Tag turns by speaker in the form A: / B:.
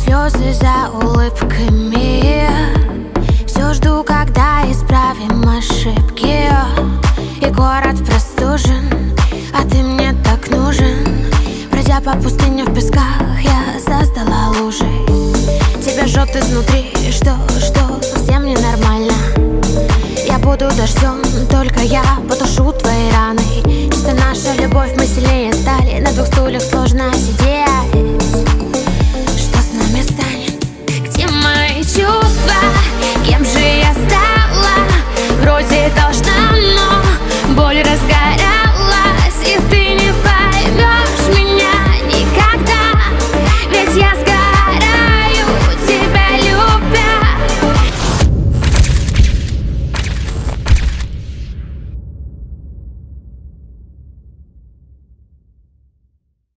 A: слезы за улыбками. Все жду, когда исправим ошибки. И город простужен, а ты мне так нужен. Пройдя по пустыне в песках, я создала лужи. Тебя жжет изнутри, что совсем ненормально. Я буду дождем, только я потушу твои раны. Чисто наша любовь, мы сильнее стали. На двух стульях сложно сидеть.